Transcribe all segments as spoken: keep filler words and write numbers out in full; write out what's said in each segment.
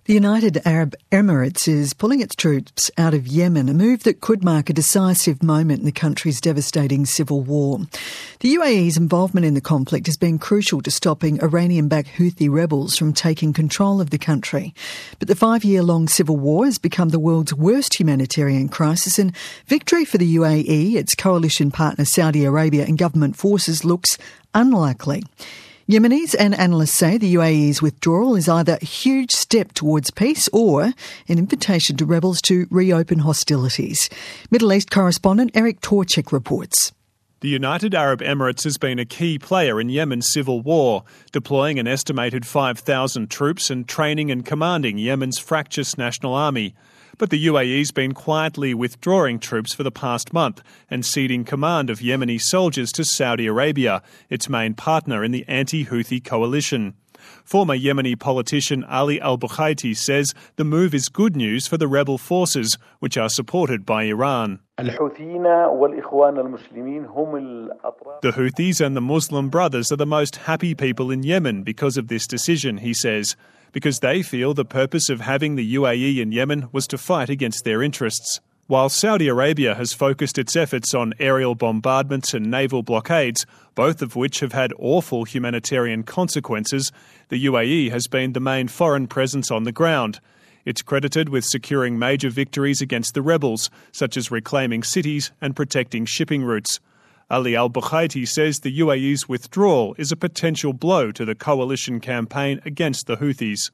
The United Arab Emirates is pulling its troops out of Yemen, a move that could mark a decisive moment in the country's devastating civil war. The U A E's involvement in the conflict has been crucial to stopping Iranian-backed Houthi rebels from taking control of the country. But the five-year-long civil war has become the world's worst humanitarian crisis, and victory for the U A E, its coalition partner Saudi Arabia and government forces looks unlikely. Yemenis and analysts say the U A E's withdrawal is either a huge step towards peace or an invitation to rebels to reopen hostilities. Middle East correspondent Eric Torchik reports. The United Arab Emirates has been a key player in Yemen's civil war, deploying an estimated five thousand troops and training and commanding Yemen's fractious national army. But the U A E's been quietly withdrawing troops for the past month and ceding command of Yemeni soldiers to Saudi Arabia, its main partner in the anti-Houthi coalition. Former Yemeni politician Ali al-Bukhaiti says the move is good news for the rebel forces, which are supported by Iran. The Houthis and the Muslim Brothers are the most happy people in Yemen because of this decision, he says, because they feel the purpose of having the U A E in Yemen was to fight against their interests. While Saudi Arabia has focused its efforts on aerial bombardments and naval blockades, both of which have had awful humanitarian consequences, the U A E has been the main foreign presence on the ground. It's credited with securing major victories against the rebels, such as reclaiming cities and protecting shipping routes. Ali al-Bukhaiti says the U A E's withdrawal is a potential blow to the coalition campaign against the Houthis.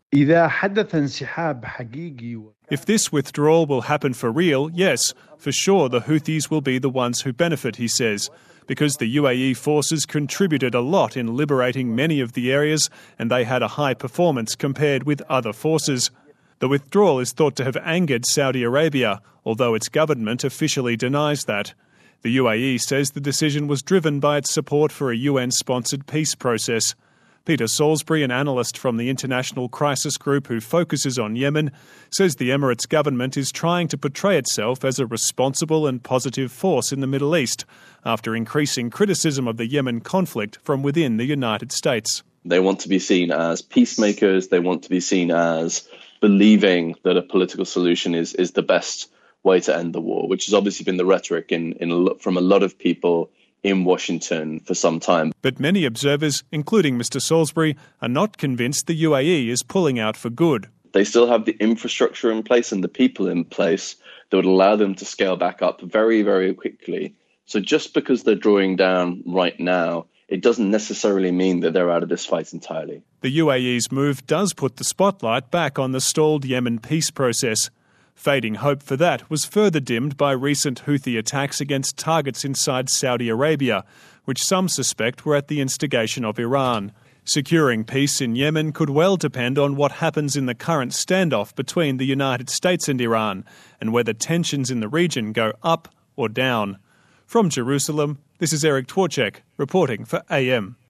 If this withdrawal will happen for real, yes, for sure the Houthis will be the ones who benefit, he says, because the U A E forces contributed a lot in liberating many of the areas and they had a high performance compared with other forces. The withdrawal is thought to have angered Saudi Arabia, although its government officially denies that. The U A E says the decision was driven by its support for a U N-sponsored peace process. Peter Salisbury, an analyst from the International Crisis Group who focuses on Yemen, says the Emirates government is trying to portray itself as a responsible and positive force in the Middle East after increasing criticism of the Yemen conflict from within the United States. They want to be seen as peacemakers. They want to be seen as believing that a political solution is, is the best way to end the war, which has obviously been the rhetoric in, in a lot, from a lot of people in Washington for some time. But many observers, including Mister Salisbury, are not convinced the U A E is pulling out for good. They still have the infrastructure in place and the people in place that would allow them to scale back up very, very quickly. So just because they're drawing down right now, it doesn't necessarily mean that they're out of this fight entirely. The U A E's move does put the spotlight back on the stalled Yemen peace process. Fading hope for that was further dimmed by recent Houthi attacks against targets inside Saudi Arabia, which some suspect were at the instigation of Iran. Securing peace in Yemen could well depend on what happens in the current standoff between the United States and Iran, and whether tensions in the region go up or down. From Jerusalem, this is Eric Torchik reporting for A M.